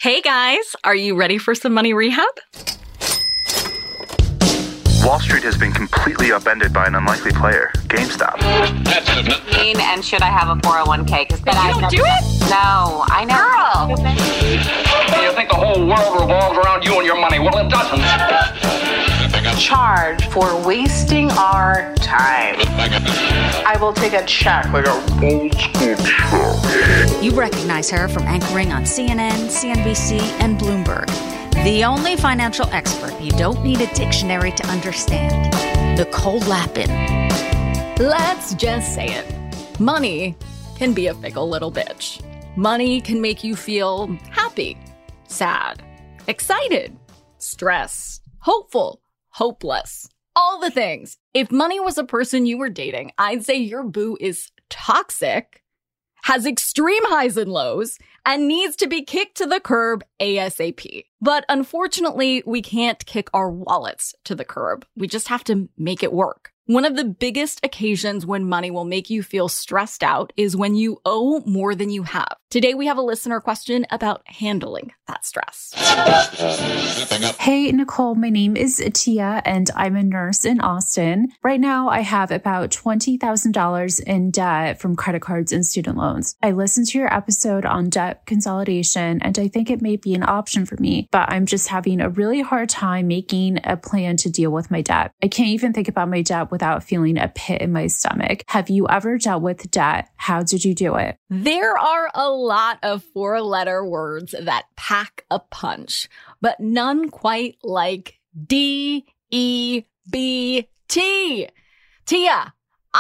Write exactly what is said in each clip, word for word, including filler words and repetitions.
Hey guys, are you ready for some money rehab? Wall Street has been completely upended by an unlikely player, GameStop. And should I have a four oh one k? Because you I don't do it? No, I know. Girl! You think the whole world revolves around you and your money? Well, it doesn't. Charge for wasting our time. I will take a check like a old school check. You recognize her from anchoring on C N N, C N B C, and Bloomberg. The only financial expert you don't need a dictionary to understand. Nicole Lapin. Let's just say it. Money can be a fickle little bitch. Money can make you feel happy, sad, excited, stressed, hopeful, hopeless. All the things. If money was a person you were dating, I'd say your boo is toxic, has extreme highs and lows, and needs to be kicked to the curb ASAP. But unfortunately, we can't kick our wallets to the curb. We just have to make it work. One of the biggest occasions when money will make you feel stressed out is when you owe more than you have. Today, we have a listener question about handling that stress. Hey, Nicole, my name is Tia, and I'm a nurse in Austin. Right now, I have about twenty thousand dollars in debt from credit cards and student loans. I listened to your episode on debt consolidation, and I think it may be an option for me, but I'm just having a really hard time making a plan to deal with my debt. I can't even think about my debt without feeling a pit in my stomach. Have you ever dealt with debt? How did you do it? There are a lot of four-letter words that pack a punch, but none quite like D E B T. Tia,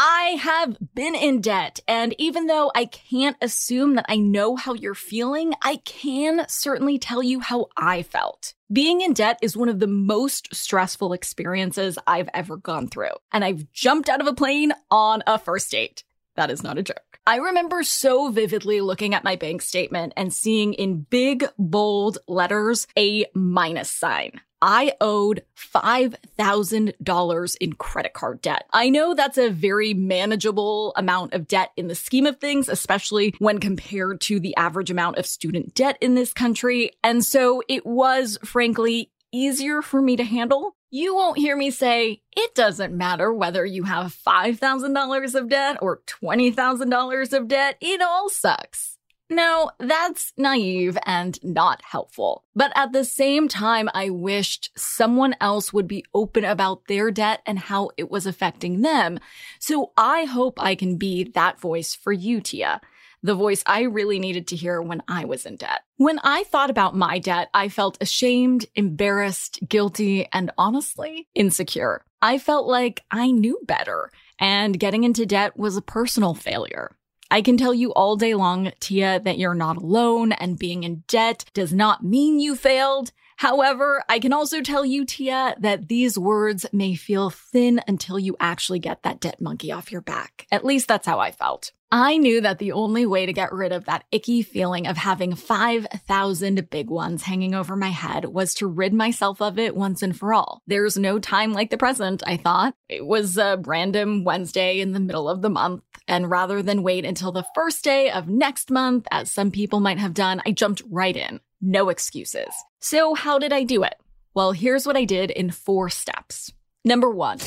I have been in debt, and even though I can't assume that I know how you're feeling, I can certainly tell you how I felt. Being in debt is one of the most stressful experiences I've ever gone through, and I've jumped out of a plane on a first date. That is not a joke. I remember so vividly looking at my bank statement and seeing in big, bold letters a minus sign. I owed five thousand dollars in credit card debt. I know that's a very manageable amount of debt in the scheme of things, especially when compared to the average amount of student debt in this country. And so it was, frankly, easier for me to handle. You won't hear me say, it doesn't matter whether you have five thousand dollars of debt or twenty thousand dollars of debt. It all sucks. No, that's naive and not helpful. But at the same time, I wished someone else would be open about their debt and how it was affecting them. So I hope I can be that voice for you, Tia. The voice I really needed to hear when I was in debt. When I thought about my debt, I felt ashamed, embarrassed, guilty, and honestly, insecure. I felt like I knew better, and getting into debt was a personal failure. I can tell you all day long, Tia, that you're not alone, and being in debt does not mean you failed. However, I can also tell you, Tia, that these words may feel thin until you actually get that debt monkey off your back. At least that's how I felt. I knew that the only way to get rid of that icky feeling of having five thousand big ones hanging over my head was to rid myself of it once and for all. There's no time like the present, I thought. It was a random Wednesday in the middle of the month, and rather than wait until the first day of next month, as some people might have done, I jumped right in. No excuses. So how did I do it? Well, here's what I did in four steps. Number one,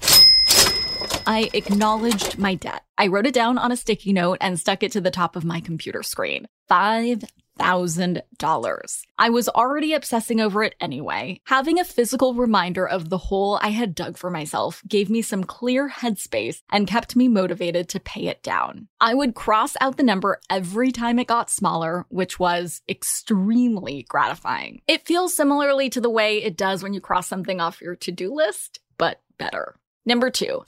I acknowledged my debt. I wrote it down on a sticky note and stuck it to the top of my computer screen. Five thousand dollars. I was already obsessing over it anyway. Having a physical reminder of the hole I had dug for myself gave me some clear headspace and kept me motivated to pay it down. I would cross out the number every time it got smaller, which was extremely gratifying. It feels similarly to the way it does when you cross something off your to-do list, but better. Number two,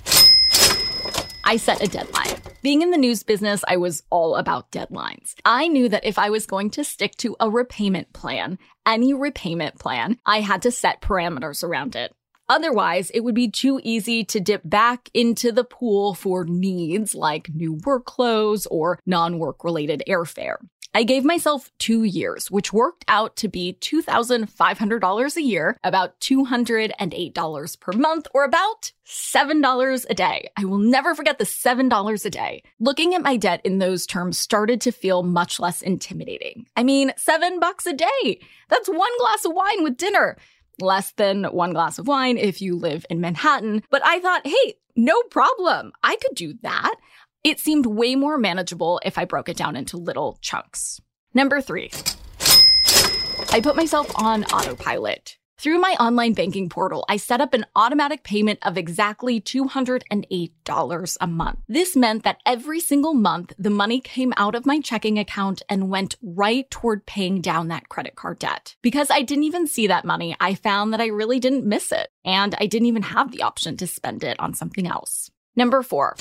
I set a deadline. Being in the news business, I was all about deadlines. I knew that if I was going to stick to a repayment plan, any repayment plan, I had to set parameters around it. Otherwise, it would be too easy to dip back into the pool for needs like new work clothes or non-work related airfare. I gave myself two years, which worked out to be two thousand five hundred dollars a year, about two hundred eight dollars per month, or about seven dollars a day. I will never forget the seven dollars a day. Looking at my debt in those terms started to feel much less intimidating. I mean, seven bucks a day. That's one glass of wine with dinner. Less than one glass of wine if you live in Manhattan. But I thought, hey, no problem. I could do that. It seemed way more manageable if I broke it down into little chunks. Number three, I put myself on autopilot. Through my online banking portal, I set up an automatic payment of exactly two hundred eight dollars a month. This meant that every single month, the money came out of my checking account and went right toward paying down that credit card debt. Because I didn't even see that money, I found that I really didn't miss it, and I didn't even have the option to spend it on something else. Number four,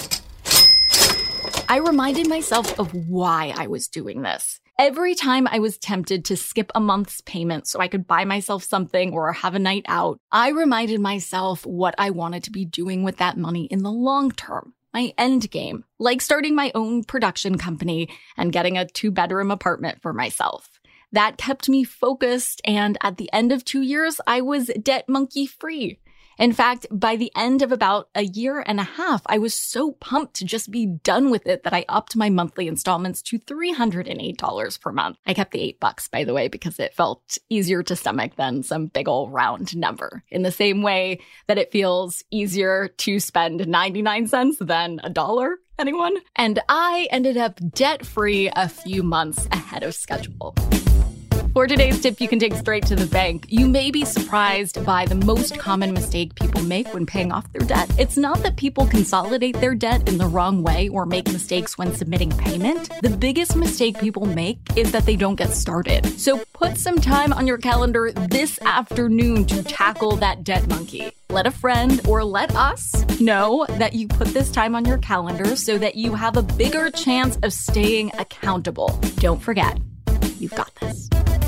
I reminded myself of why I was doing this. Every time I was tempted to skip a month's payment so I could buy myself something or have a night out, I reminded myself what I wanted to be doing with that money in the long term, my end game, like starting my own production company and getting a two-bedroom apartment for myself. That kept me focused, and at the end of two years, I was debt monkey free. In fact, by the end of about a year and a half, I was so pumped to just be done with it that I upped my monthly installments to three hundred eight dollars per month. I kept the eight bucks, by the way, because it felt easier to stomach than some big old round number. In the same way that it feels easier to spend ninety-nine cents than a dollar. Anyone? And I ended up debt-free a few months ahead of schedule. For today's tip you can take straight to the bank, you may be surprised by the most common mistake people make when paying off their debt. It's not that people consolidate their debt in the wrong way or make mistakes when submitting payment. The biggest mistake people make is that they don't get started. So put some time on your calendar this afternoon to tackle that debt monkey. Let a friend or let us know that you put this time on your calendar so that you have a bigger chance of staying accountable. Don't forget, you've got this.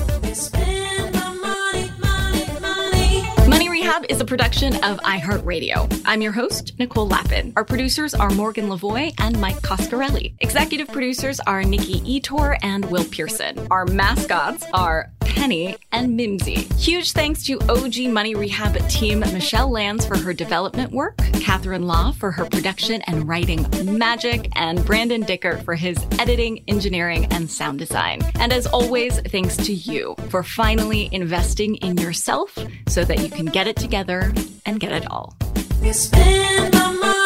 Money Rehab is a production of iHeartRadio. I'm your host, Nicole Lappin. Our producers are Morgan Lavoie and Mike Coscarelli. Executive producers are Nikki Etor and Will Pearson. Our mascots are Penny and Mimsy. Huge thanks to O G Money Rehab team Michelle Lands for her development work, Catherine Law for her production and writing magic, and Brandon Dicker for his editing, engineering, and sound design. And as always, thanks to you for finally investing in yourself so that you can get it together and get it all. You spend my money.